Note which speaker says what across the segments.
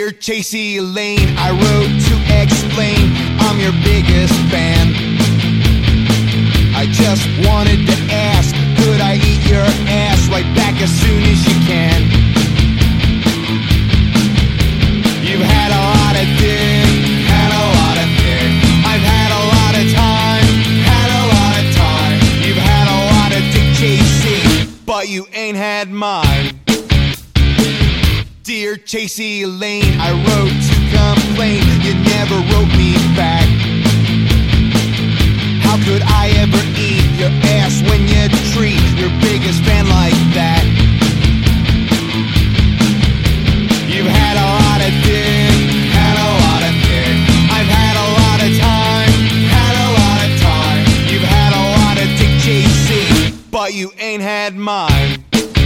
Speaker 1: Dear Chasey Lane, I wrote to explain I'm your biggest fan. I just wanted to ask, could I eat your ass right back as soon as you can? You've had a lot of dick, had a lot of dick. I've had a lot of time, had a lot of time. You've had a lot of dick chasing, but you ain't had mine. Dear Chasey Lane, I wrote to complain, you never wrote me back. How could I ever eat your ass when you treat your biggest fan like that? You've had a lot of dick, had a lot of dick. I've had a lot of time, had a lot of time. You've had a lot of dick chasing, but you ain't had mine.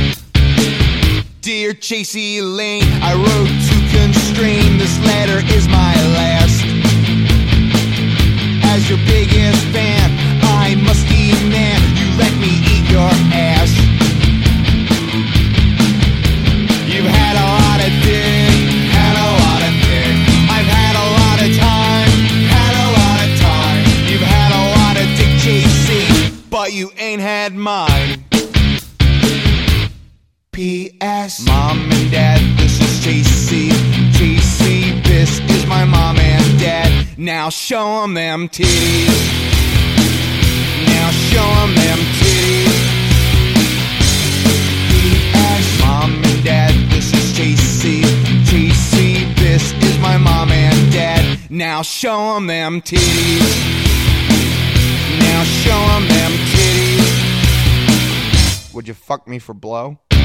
Speaker 1: Dear Chasey Lane, I wrote to constrain, this letter is my last. As your biggest fan, I must demand you let me eat your ass. You've had a lot of dick, had a lot of dick. I've had a lot of time, had a lot of time. You've had a lot of dick chasing, but you ain't had mine. P.S. Mom and Dad, this is Chasey. Chasey, this is my mom and dad. Now show 'em them titties. Now show 'em them titties. P.S. Mom and Dad, this is Chasey. Chasey, this is my mom and dad. Now show 'em them titties. Now show 'em them titties. Would you fuck me for blow?